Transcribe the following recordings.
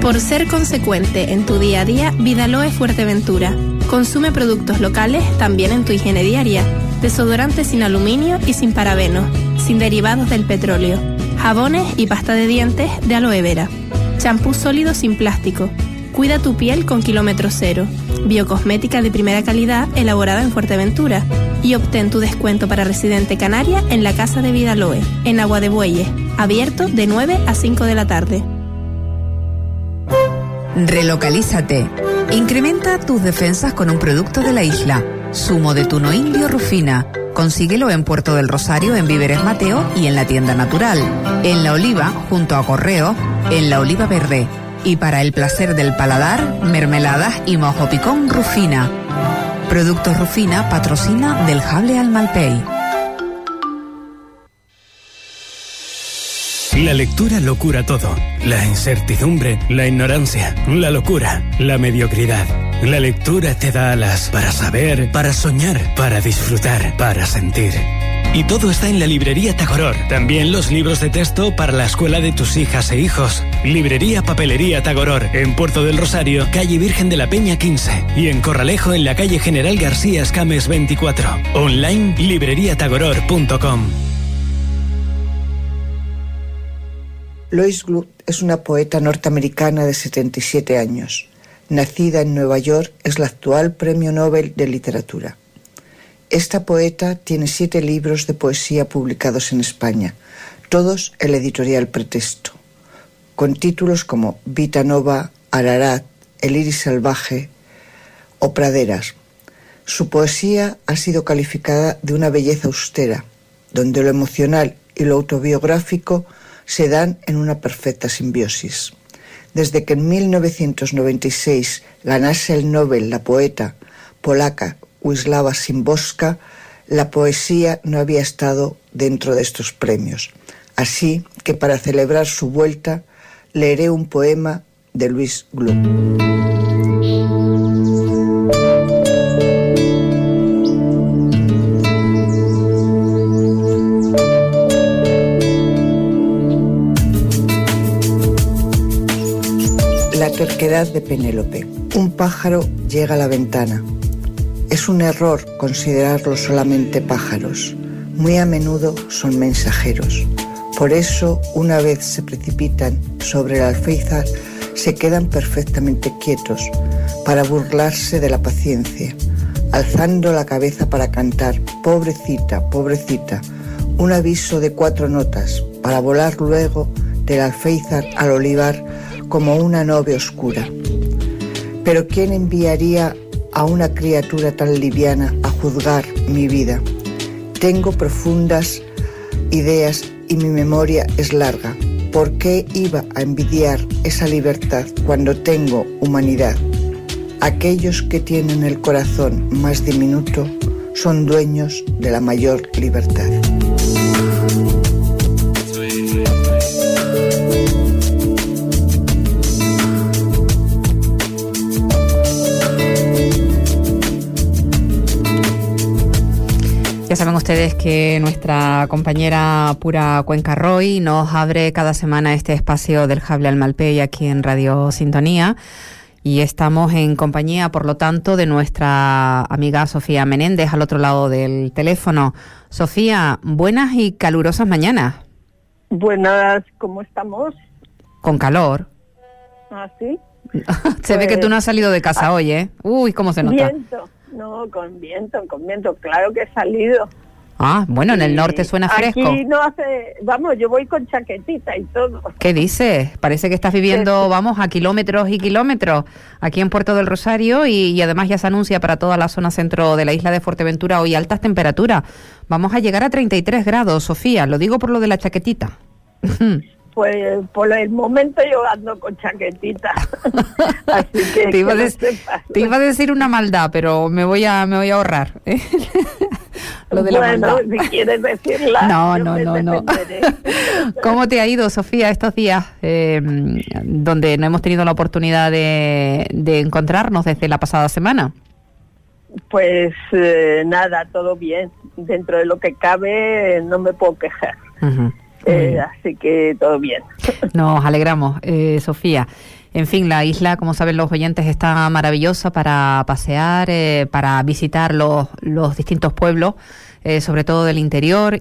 Por ser consecuente en tu día a día, Vidaloe Fuerteventura. Consume productos locales también en tu higiene diaria. Desodorantes sin aluminio y sin parabenos, sin derivados del petróleo. Jabones y pasta de dientes de aloe vera. Champú sólido sin plástico. Cuida tu piel con kilómetro cero. Biocosmética de primera calidad elaborada en Fuerteventura. Y obtén tu descuento para residente canaria en la Casa de Vidaloe, en Agua de Bueyes. Abierto de 9 a 5 de la tarde. Relocalízate. Incrementa tus defensas con un producto de la isla. Zumo de tuno indio Rufina. Consíguelo en Puerto del Rosario, en Víveres Mateo y en la tienda Natural. En La Oliva, junto a Correo, en La Oliva Verde. Y para el placer del paladar, mermeladas y mojo picón Rufina. Productos Rufina patrocina del Jable al Malpey. La lectura lo cura todo. La incertidumbre, la ignorancia, la locura, la mediocridad. La lectura te da alas para saber, para soñar, para disfrutar, para sentir. Y todo está en la librería Tagoror. También los libros de texto para la escuela de tus hijas e hijos. Librería Papelería Tagoror, en Puerto del Rosario, calle Virgen de la Peña 15. Y en Corralejo, en la calle General García Escames 24. Online, libreriatagoror.com. Lois Gluck es una poeta norteamericana de 77 años. Nacida en Nueva York, es la actual Premio Nobel de Literatura. Esta poeta tiene 7 libros de poesía publicados en España, todos en la editorial Pretexto, con títulos como Vita Nova, Ararat, El iris salvaje o Praderas. Su poesía ha sido calificada de una belleza austera, donde lo emocional y lo autobiográfico se dan en una perfecta simbiosis. Desde que en 1996 ganase el Nobel la poeta polaca Wisława Szymborska, la poesía no había estado dentro de estos premios. Así que para celebrar su vuelta, leeré un poema de Lois Gluck. La terquedad de Penélope. Un pájaro llega a la ventana. Es un error considerarlos solamente pájaros. Muy a menudo son mensajeros. Por eso, una vez se precipitan sobre el alféizar, se quedan perfectamente quietos para burlarse de la paciencia, alzando la cabeza para cantar «Pobrecita, pobrecita», un aviso de 4 notas para volar luego del alféizar al olivar como una nube oscura. Pero ¿quién enviaría a una criatura tan liviana a juzgar mi vida? Tengo profundas ideas y mi memoria es larga. ¿Por qué iba a envidiar esa libertad cuando tengo humanidad? Aquellos que tienen el corazón más diminuto son dueños de la mayor libertad. Ya saben ustedes que nuestra compañera Pura Cuenca Roy nos abre cada semana este espacio del Jable al Malpey aquí en Radio Sintonía y estamos en compañía, por lo tanto, de nuestra amiga Sofía Menéndez al otro lado del teléfono. Sofía, buenas y calurosas mañanas. Buenas, ¿cómo estamos? Con calor. ¿Ah, sí? Se ve que tú no has salido de casa hoy, ¿eh? Uy, cómo se nota. Viento. No, con viento, claro que he salido. Ah, bueno, en el norte suena fresco. Aquí no hace, vamos, yo voy con chaquetita y todo. ¿Qué dices? Parece que estás viviendo, vamos, a kilómetros y kilómetros aquí en Puerto del Rosario y además ya se anuncia para toda la zona centro de la isla de Fuerteventura hoy altas temperaturas. Vamos a llegar a 33 grados, Sofía, lo digo por lo de la chaquetita. Pues por el momento yo ando con chaquetita. Así que te iba a decir una maldad, pero me voy a ahorrar. Lo de la maldad. Si quieres decirla. No. ¿Cómo te ha ido, Sofía, estos días donde no hemos tenido la oportunidad de encontrarnos desde la pasada semana? Pues nada, todo bien. Dentro de lo que cabe no me puedo quejar. Uh-huh. Así que todo bien. Nos alegramos, Sofía. En fin, la isla, como saben los oyentes, está maravillosa para pasear, para visitar los distintos pueblos, sobre todo del interior,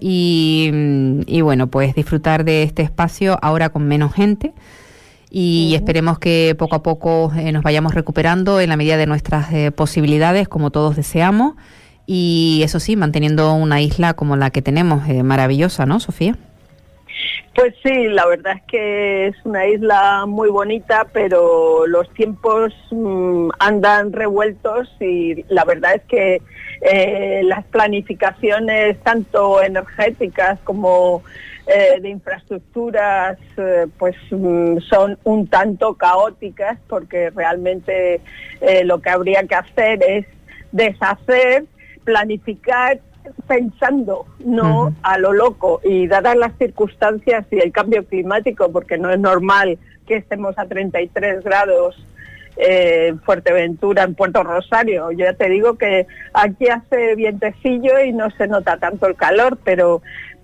y bueno, pues disfrutar de este espacio ahora con menos gente. Y esperemos que poco a poco nos vayamos recuperando en la medida de nuestras posibilidades, como todos deseamos. Y eso sí, manteniendo una isla como la que tenemos, maravillosa, ¿no, Sofía? Pues sí, la verdad es que es una isla muy bonita, pero los tiempos andan revueltos y la verdad es que las planificaciones tanto energéticas como de infraestructuras pues son un tanto caóticas, porque realmente lo que habría que hacer es deshacer, planificar pensando, no a lo loco, y dadas las circunstancias y el cambio climático, porque no es normal que estemos a 33 grados en Fuerteventura, en Puerto Rosario. Yo ya te digo que aquí hace vientecillo y no se nota tanto el calor, pero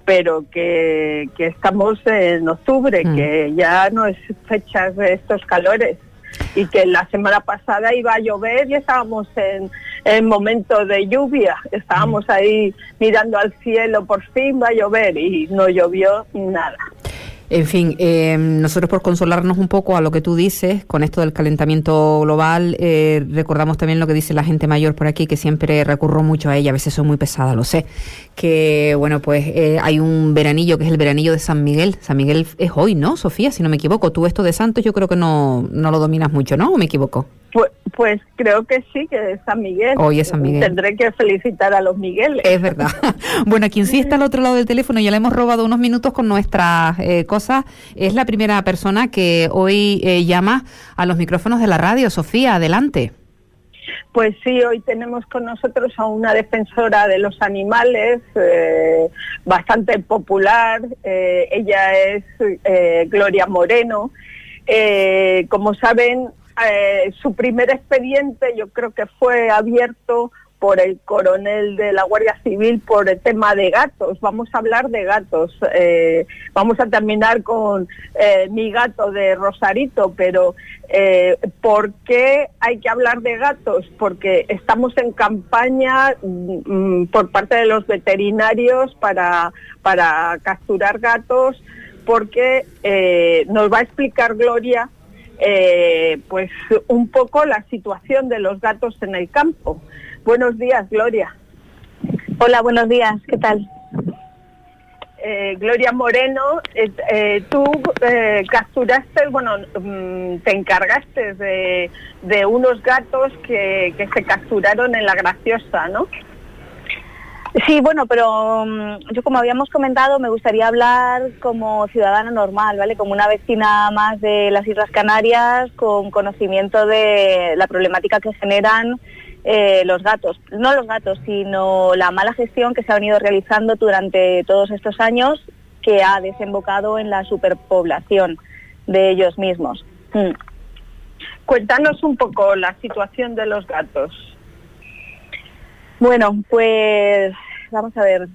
que estamos en octubre, que ya no es fechas de estos calores, y que la semana pasada iba a llover y estábamos en momento de lluvia, estábamos ahí mirando al cielo, por fin va a llover, y no llovió nada. En fin, nosotros, por consolarnos un poco a lo que tú dices con esto del calentamiento global, recordamos también lo que dice la gente mayor por aquí, que siempre recurro mucho a ella, a veces soy muy pesada, lo sé, que bueno, pues hay un veranillo que es el veranillo de San Miguel. San Miguel es hoy, ¿no, Sofía? Si no me equivoco. Tú esto de santos yo creo que no lo dominas mucho, ¿no? ¿O me equivoco? Pues creo que sí, que es San Miguel. Hoy es San Miguel. Tendré que felicitar a los Migueles. Es verdad. Bueno, quien sí está al otro lado del teléfono, ya le hemos robado unos minutos con nuestras cosas, es la primera persona que hoy llama a los micrófonos de la radio. Sofía, adelante. Pues sí, hoy tenemos con nosotros a una defensora de los animales bastante popular. Ella es Gloria Moreno. Como saben, su primer expediente yo creo que fue abierto por el coronel de la Guardia Civil por el tema de gatos. Vamos a hablar de gatos. Vamos a terminar con mi gato de Rosarito, pero ¿por qué hay que hablar de gatos? Porque estamos en campaña por parte de los veterinarios para capturar gatos, porque nos va a explicar Gloria pues un poco la situación de los gatos en el campo. Buenos días, Gloria. Hola, buenos días, ¿qué tal? Gloria Moreno, tú capturaste, bueno, te encargaste de unos gatos que se capturaron en La Graciosa, ¿no? Sí, bueno, pero yo, como habíamos comentado, me gustaría hablar como ciudadana normal, ¿vale? Como una vecina más de las Islas Canarias, con conocimiento de la problemática que generan los gatos. No los gatos, sino la mala gestión que se ha venido realizando durante todos estos años, que ha desembocado en la superpoblación de ellos mismos. Cuéntanos un poco la situación de los gatos. Bueno, pues vamos a ver.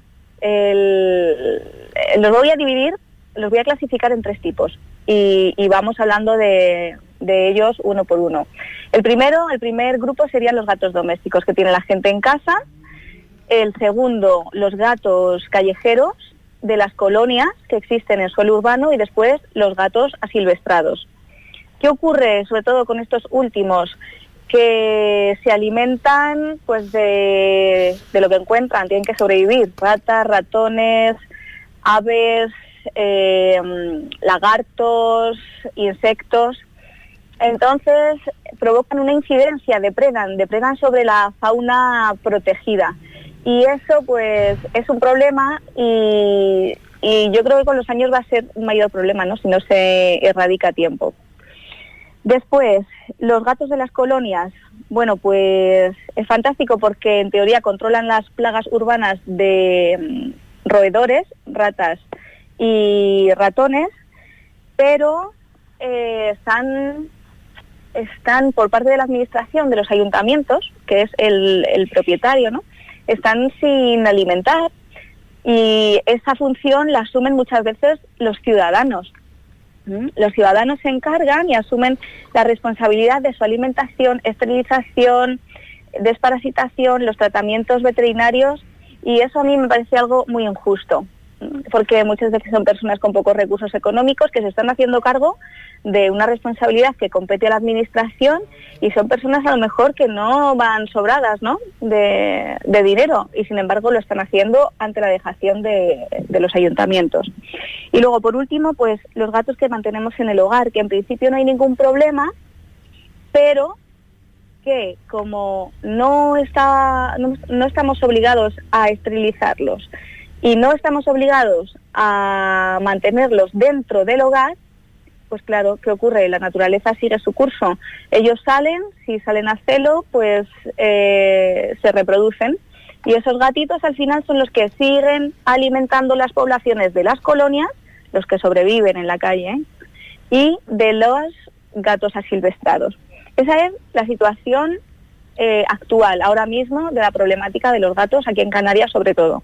Los voy a dividir, los voy a clasificar en 3 tipos y vamos hablando de ellos uno por uno. El primer grupo serían los gatos domésticos que tiene la gente en casa. El segundo, los gatos callejeros de las colonias que existen en suelo urbano, y después los gatos asilvestrados. ¿Qué ocurre sobre todo con estos últimos? Que se alimentan pues de lo que encuentran, tienen que sobrevivir, ratas, ratones, aves, lagartos, insectos. Entonces provocan una incidencia, depredan sobre la fauna protegida, y eso pues es un problema, y yo creo que con los años va a ser un mayor problema, ¿no?, si no se erradica a tiempo. Después, los gatos de las colonias, bueno, pues es fantástico porque en teoría controlan las plagas urbanas de roedores, ratas y ratones, pero están por parte de la administración, de los ayuntamientos, que es el propietario, ¿no?, están sin alimentar, Y esa función la asumen muchas veces los ciudadanos. Los ciudadanos se encargan y asumen la responsabilidad de su alimentación, esterilización, desparasitación, los tratamientos veterinarios, y eso a mí me parece algo muy injusto, porque muchas veces son personas con pocos recursos económicos que se están haciendo cargo de una responsabilidad que compete a la administración, y son personas a lo mejor que no van sobradas, ¿no?, de dinero, y sin embargo lo están haciendo ante la dejación de los ayuntamientos. Y luego, por último, pues los gatos que mantenemos en el hogar, que en principio no hay ningún problema, pero que como no estamos obligados a esterilizarlos y no estamos obligados a mantenerlos dentro del hogar, pues claro, ¿qué ocurre? La naturaleza sigue su curso. Ellos salen, si salen a celo, pues se reproducen. Y esos gatitos al final son los que siguen alimentando las poblaciones de las colonias, los que sobreviven en la calle, y de los gatos asilvestrados. Esa es la situación actual, ahora mismo, de la problemática de los gatos aquí en Canarias, sobre todo.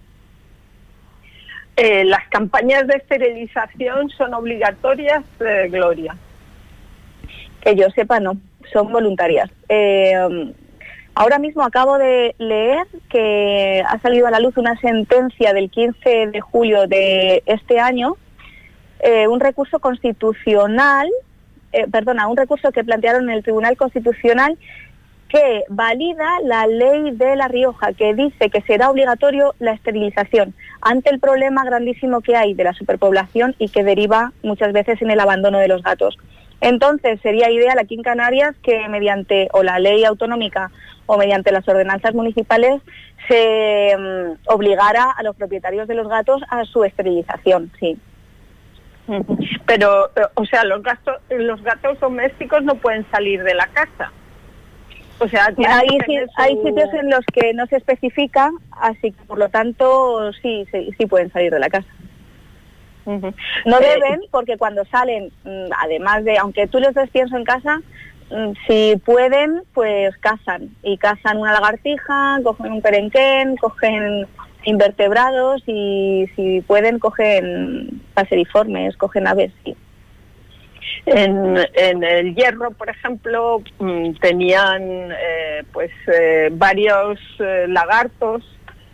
Las campañas de esterilización son obligatorias, Gloria. Que yo sepa, no, son voluntarias. Ahora mismo acabo de leer que ha salido a la luz una sentencia del 15 de julio de este año, un recurso constitucional, un recurso que plantearon en el Tribunal Constitucional, que valida la ley de La Rioja, que dice que será obligatorio la esterilización ante el problema grandísimo que hay de la superpoblación y que deriva muchas veces en el abandono de los gatos. Entonces sería ideal aquí en Canarias que mediante o la ley autonómica o mediante las ordenanzas municipales se obligara a los propietarios de los gatos a su esterilización, sí. Pero, o sea, los gatos domésticos no pueden salir de la casa. O sea, hay sitios en los que no se especifica, así que por lo tanto sí pueden salir de la casa. No deben, porque cuando salen, además de, aunque tú les des pienso en casa, si pueden, pues cazan. Y cazan una lagartija, cogen un perenquén, cogen invertebrados y si pueden cogen paseriformes, cogen aves, sí. En el Hierro, por ejemplo, tenían varios lagartos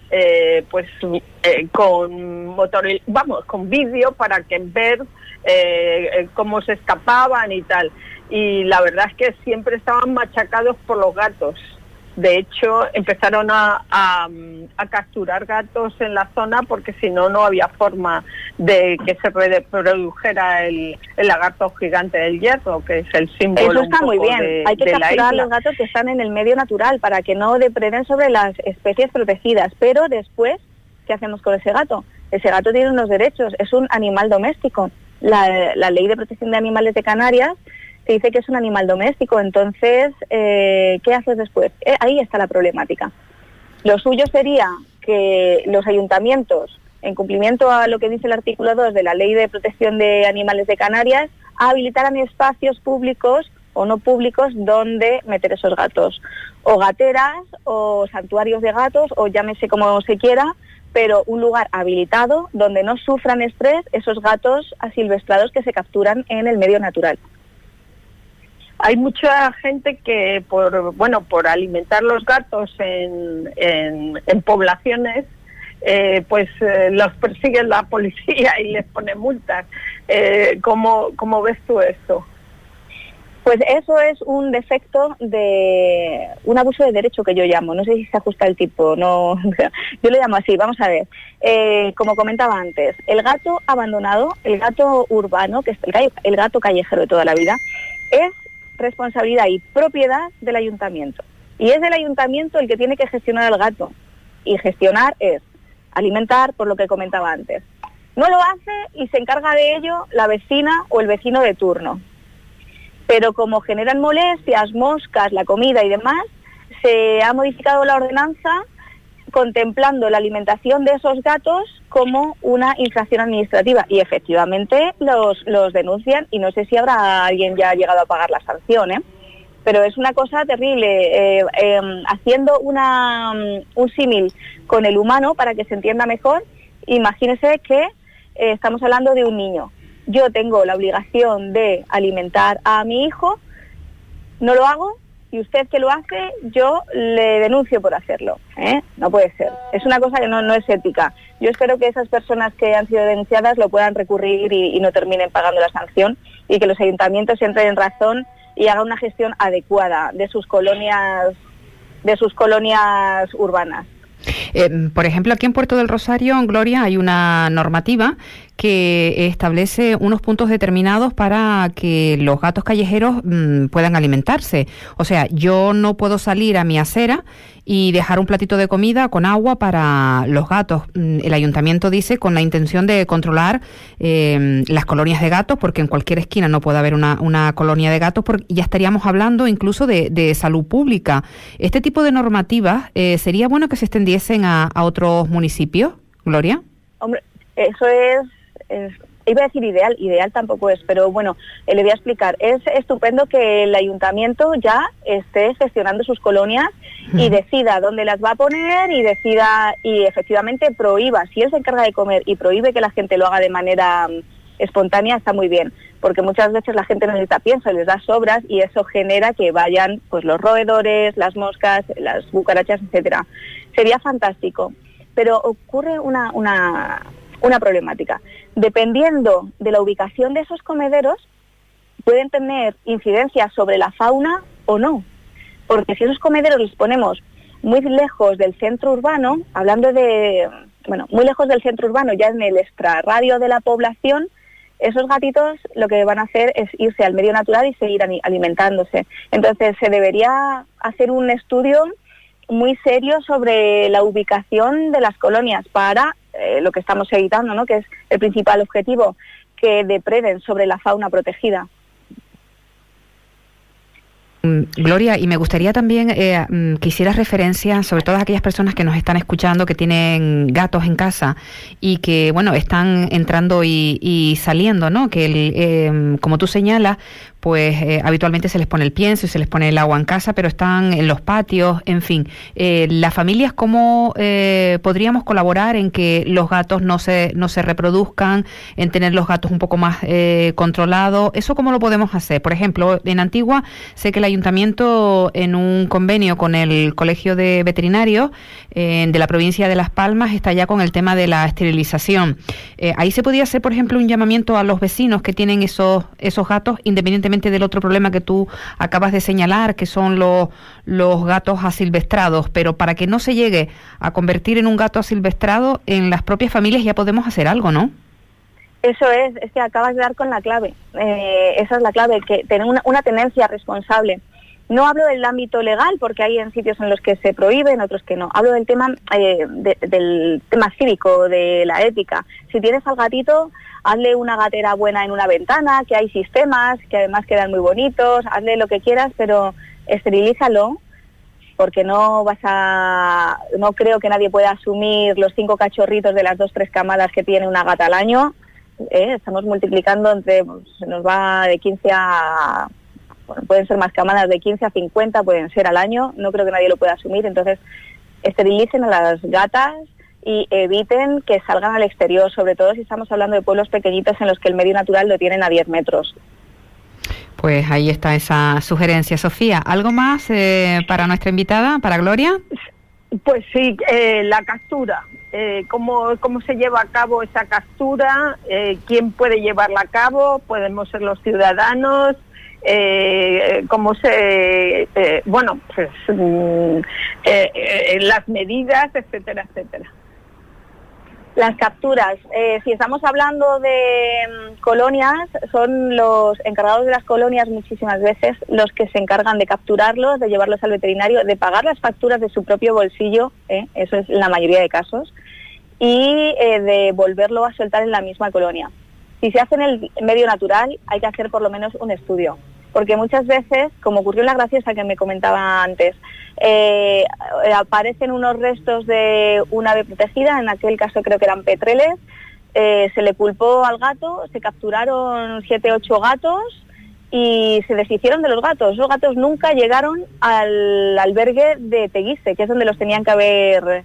con vídeo para que ver cómo se escapaban y tal. Y la verdad es que siempre estaban machacados por los gatos. De hecho, empezaron a capturar gatos en la zona porque si no, no había forma de que se reprodujera el lagarto gigante del Hierro, que es el símbolo. Eso está muy bien. Hay que capturar los gatos que están en el medio natural para que no depreden sobre las especies protegidas. Pero después, ¿qué hacemos con ese gato? Ese gato tiene unos derechos, es un animal doméstico. La Ley de Protección de Animales de Canarias se dice que es un animal doméstico, entonces, ¿qué haces después? Ahí está la problemática. Lo suyo sería que los ayuntamientos, en cumplimiento a lo que dice el artículo 2 de la Ley de Protección de Animales de Canarias, habilitaran espacios públicos o no públicos donde meter esos gatos. O gateras, o santuarios de gatos, o llámese como se quiera, pero un lugar habilitado donde no sufran estrés esos gatos asilvestrados que se capturan en el medio natural. Hay mucha gente que por alimentar los gatos en poblaciones, los persigue la policía y les pone multas. ¿Cómo ves tú esto? Pues eso es un defecto de un abuso de derecho que yo llamo. No sé si se ajusta el tipo, no. Yo lo llamo así. Vamos a ver. Como comentaba antes, el gato abandonado, el gato urbano, que es el gato callejero de toda la vida, es responsabilidad y propiedad del ayuntamiento. Y es del ayuntamiento el que tiene que gestionar al gato. Y gestionar es alimentar, por lo que comentaba antes. No lo hace y se encarga de ello la vecina o el vecino de turno. Pero como generan molestias, moscas, la comida y demás, se ha modificado la ordenanza contemplando la alimentación de esos gatos como una infracción administrativa y efectivamente los denuncian y no sé si habrá alguien ya llegado a pagar la sanción, pero es una cosa terrible. Haciendo un símil con el humano para que se entienda mejor, Imagínese que estamos hablando de un niño. Yo tengo la obligación de alimentar a mi hijo, no lo hago, y usted que lo hace, yo le denuncio por hacerlo. No puede ser. Es una cosa que no es ética. Yo espero que esas personas que han sido denunciadas lo puedan recurrir y no terminen pagando la sanción, y que los ayuntamientos entren en razón y hagan una gestión adecuada de sus colonias urbanas. Por ejemplo, aquí en Puerto del Rosario, en Gloria, hay una normativa que establece unos puntos determinados para que los gatos callejeros puedan alimentarse. O sea, yo no puedo salir a mi acera y dejar un platito de comida con agua para los gatos. El ayuntamiento dice con la intención de controlar las colonias de gatos, porque en cualquier esquina no puede haber una colonia de gatos, porque ya estaríamos hablando incluso de salud pública. ¿Este tipo de normativas sería bueno que se extendiesen a otros municipios, Gloria? Hombre, eso es iba a decir ideal tampoco es, pero bueno, le voy a explicar. Es estupendo que el ayuntamiento ya esté gestionando sus colonias y decida dónde las va a poner y efectivamente prohíba, si él se encarga de comer y prohíbe que la gente lo haga de manera espontánea, está muy bien, porque muchas veces la gente necesita pienso y les da sobras, y eso genera que vayan pues los roedores, las moscas, las cucarachas, etcétera. Sería fantástico, pero ocurre una problemática. Dependiendo de la ubicación de esos comederos, pueden tener incidencias sobre la fauna o no. Porque si esos comederos los ponemos muy lejos del centro urbano, muy lejos del centro urbano, ya en el extrarradio de la población, esos gatitos lo que van a hacer es irse al medio natural y seguir alimentándose. Entonces se debería hacer un estudio muy serio sobre la ubicación de las colonias para lo que estamos evitando, ¿no? Que es el principal objetivo, que depreden sobre la fauna protegida. Gloria, y me gustaría también que hicieras referencia sobre todas aquellas personas que nos están escuchando, que tienen gatos en casa y que, bueno, están entrando y saliendo, ¿no? Que como tú señalas, pues habitualmente se les pone el pienso y se les pone el agua en casa, pero están en los patios, en fin. Las familias, ¿cómo podríamos colaborar en que los gatos no se reproduzcan, en tener los gatos un poco más controlados? ¿Eso cómo lo podemos hacer? Por ejemplo, en Antigua sé que el ayuntamiento, en un convenio con el Colegio de Veterinarios de la provincia de Las Palmas, está ya con el tema de la esterilización. Ahí se podría hacer, por ejemplo, un llamamiento a los vecinos que tienen esos gatos, independientemente del otro problema que tú acabas de señalar, que son los gatos asilvestrados, pero para que no se llegue a convertir en un gato asilvestrado, en las propias familias ya podemos hacer algo, ¿no? Eso es que acabas de dar con la clave. Esa es la clave, que tener una tenencia responsable. No hablo del ámbito legal, porque hay en sitios en los que se prohíbe, en otros que no. Hablo del tema del tema cívico, de la ética. Si tienes al gatito, hazle una gatera buena en una ventana, que hay sistemas, que además quedan muy bonitos, hazle lo que quieras, pero esterilízalo, porque no creo que nadie pueda asumir los 5 cachorritos de las 2-3 camadas que tiene una gata al año. Estamos multiplicando se nos va de 15 a... Bueno, pueden ser más camadas, de 15 a 50 pueden ser al año, no creo que nadie lo pueda asumir. Entonces, esterilicen a las gatas y eviten que salgan al exterior, sobre todo si estamos hablando de pueblos pequeñitos en los que el medio natural lo tienen a 10 metros. Pues ahí está esa sugerencia. Sofía, ¿algo más para nuestra invitada, para Gloria? Pues sí, la captura. ¿Cómo se lleva a cabo esa captura? ¿Quién puede llevarla a cabo? ¿Podemos ser los ciudadanos? Las medidas, etcétera, etcétera. Las capturas, si estamos hablando de colonias, son los encargados de las colonias muchísimas veces los que se encargan de capturarlos, de llevarlos al veterinario, de pagar las facturas de su propio bolsillo, eso es la mayoría de casos, y de volverlo a soltar en la misma colonia. Si se hace en el medio natural, hay que hacer por lo menos un estudio, porque muchas veces, como ocurrió en La Graciosa que me comentaba antes, aparecen unos restos de un ave protegida, en aquel caso creo que eran petreles, se le culpó al gato, se capturaron 7-8 gatos y se deshicieron de los gatos. Los gatos nunca llegaron al albergue de Teguise, que es donde los tenían que haber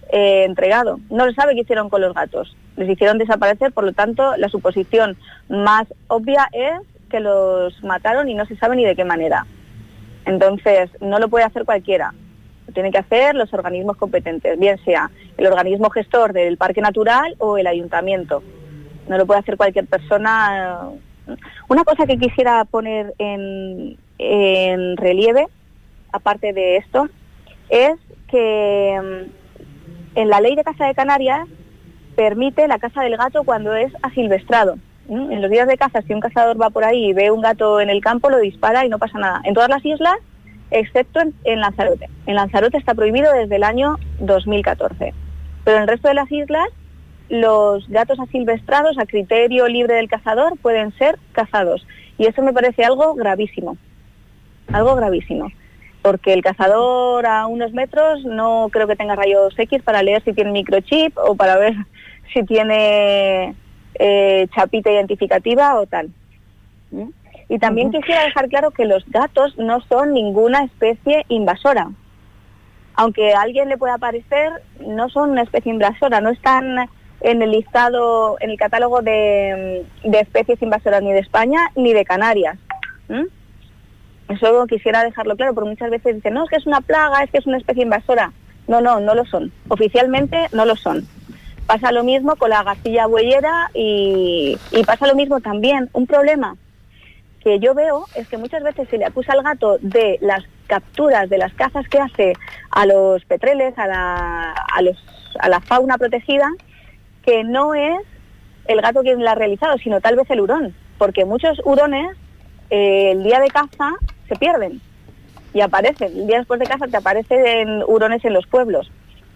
entregado. No lo sabe qué hicieron con los gatos. Les hicieron desaparecer, por lo tanto, la suposición más obvia es que los mataron y no se sabe ni de qué manera. Entonces, no lo puede hacer cualquiera. Lo tienen que hacer los organismos competentes, bien sea el organismo gestor del parque natural o el ayuntamiento. No lo puede hacer cualquier persona. Una cosa que quisiera poner en relieve, aparte de esto, es que en la ley de caza de Canarias permite la caza del gato cuando es asilvestrado. En los días de caza, si un cazador va por ahí y ve un gato en el campo, lo dispara y no pasa nada. En todas las islas, excepto en Lanzarote. En Lanzarote está prohibido desde el año 2014. Pero en el resto de las islas, los gatos asilvestrados, a criterio libre del cazador, pueden ser cazados. Y eso me parece algo gravísimo. Algo gravísimo. Porque el cazador a unos metros no creo que tenga rayos X para leer si tiene microchip o para ver si tiene chapita identificativa o tal. Y también quisiera dejar claro que los gatos no son ninguna especie invasora. Aunque a alguien le pueda parecer, no son una especie invasora, no están en el listado, en el catálogo de especies invasoras ni de España ni de Canarias. Eso quisiera dejarlo claro, porque muchas veces dicen, no, es que es una plaga, es que es una especie invasora. No lo son. Oficialmente no lo son. Pasa lo mismo con la garcilla bueyera y pasa lo mismo también. Un problema que yo veo es que muchas veces se le acusa al gato de las capturas, de las cazas que hace a los petreles, a la fauna protegida, que no es el gato quien la ha realizado, sino tal vez el hurón. Porque muchos hurones el día de caza se pierden y aparecen. El día después de caza te aparecen hurones en los pueblos.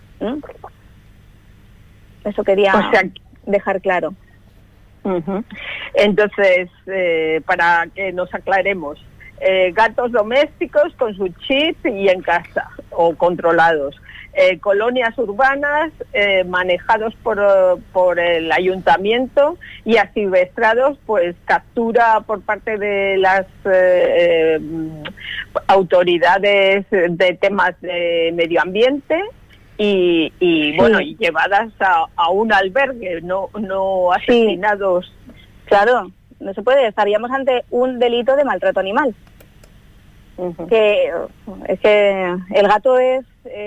Eso quería dejar claro. Entonces, para que nos aclaremos, gatos domésticos con su chip y en casa o controlados, colonias urbanas manejados por el ayuntamiento y asilvestrados, pues captura por parte de las autoridades de temas de medio ambiente y bueno, y llevadas a un albergue, no asesinados. Sí. Claro, no se puede, estaríamos ante un delito de maltrato animal. Que es que el gato es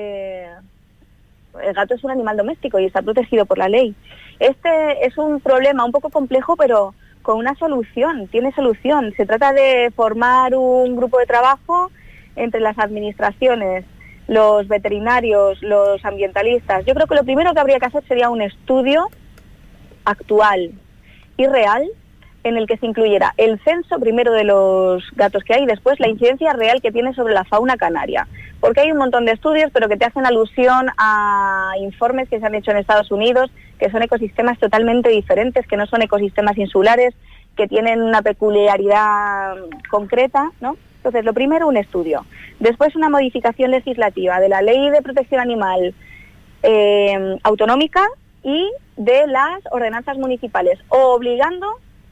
un animal doméstico y está protegido por la ley. Este es un problema un poco complejo, pero con una solución, tiene solución. Se trata de formar un grupo de trabajo entre las administraciones, los veterinarios, los ambientalistas. Yo creo que lo primero que habría que hacer sería un estudio actual y real en el que se incluyera el censo primero de los gatos que hay y después la incidencia real que tiene sobre la fauna canaria. Porque hay un montón de estudios, pero que te hacen alusión a informes que se han hecho en Estados Unidos, que son ecosistemas totalmente diferentes, que no son ecosistemas insulares, que tienen una peculiaridad concreta, ¿no? Entonces, lo primero, un estudio. Después, una modificación legislativa de la Ley de Protección Animal autonómica y de las ordenanzas municipales, obligando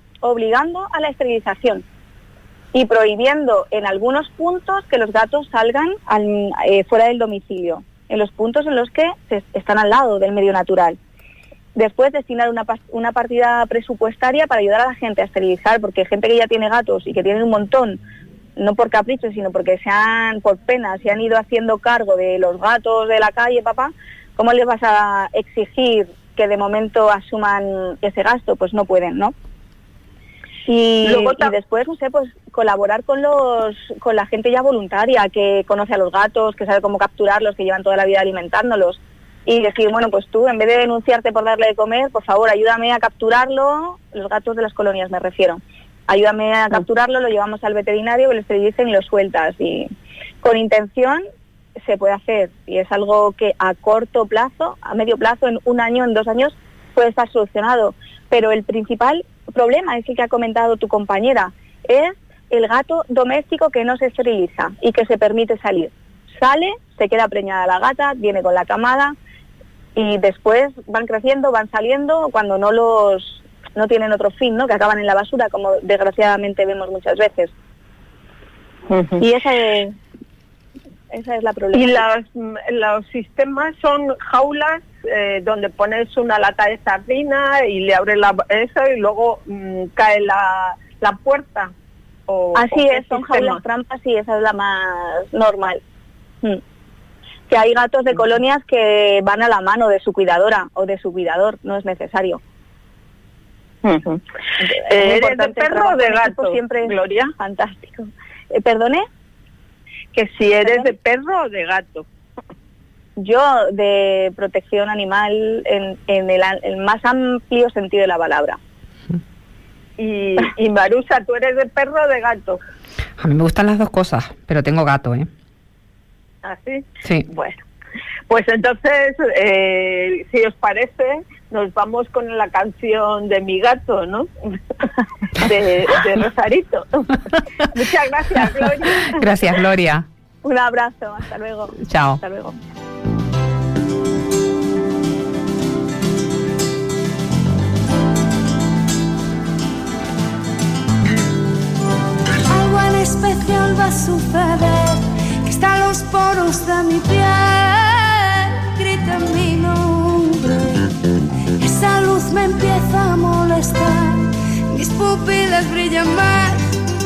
a la esterilización y prohibiendo en algunos puntos que los gatos salgan fuera del domicilio, en los puntos en los que están al lado del medio natural. Después, destinar una partida presupuestaria para ayudar a la gente a esterilizar, porque gente que ya tiene gatos y que tiene un montón, no por capricho, sino porque por pena, se han ido haciendo cargo de los gatos de la calle, papá, ¿cómo les vas a exigir que de momento asuman ese gasto? Pues no pueden, ¿no? Y después, no sé, pues colaborar con la gente ya voluntaria, que conoce a los gatos, que sabe cómo capturarlos, que llevan toda la vida alimentándolos. Y decir, bueno, pues tú, en vez de denunciarte por darle de comer, por favor, ayúdame a capturarlo, los gatos de las colonias me refiero. Ayúdame a capturarlo, lo llevamos al veterinario, que lo esterilicen y lo sueltas. Y con intención se puede hacer. Y es algo que a corto plazo, a medio plazo, en 1 año, en 2 años, puede estar solucionado. Pero el principal problema es el que ha comentado tu compañera, es el gato doméstico que no se esteriliza y que se permite salir. Sale, se queda preñada la gata, viene con la camada y después van creciendo, van saliendo cuando no tienen otro fin, ¿no? Que acaban en la basura, como desgraciadamente vemos muchas veces. Y ese Esa es la problemática. Y los sistemas son jaulas donde pones una lata de sardina y le abres eso y luego cae la puerta. Así es, son jaulas trampas y esa es la más normal. Que hay gatos de colonias que van a la mano de su cuidadora o de su cuidador, no es necesario. ¿Eres de perro o de gato, siempre Gloria? Fantástico. ¿Perdone? Que si eres de perro o de gato. Yo de protección animal en el más amplio sentido de la palabra. Y Marusa, ¿tú eres de perro o de gato? A mí me gustan las dos cosas, pero tengo gato, ¿eh? ¿Ah, sí? Sí. Bueno, pues entonces, si os parece, nos vamos con la canción de Mi Gato, ¿no? de Rosarito. Muchas gracias, Gloria. Gracias, Gloria. Un abrazo, hasta luego. Chao. Hasta luego. Algo en especial va a suceder, que está en los poros de mi piel, grita mi nombre. Esa luz me empieza a molestar, mis pupilas brillan más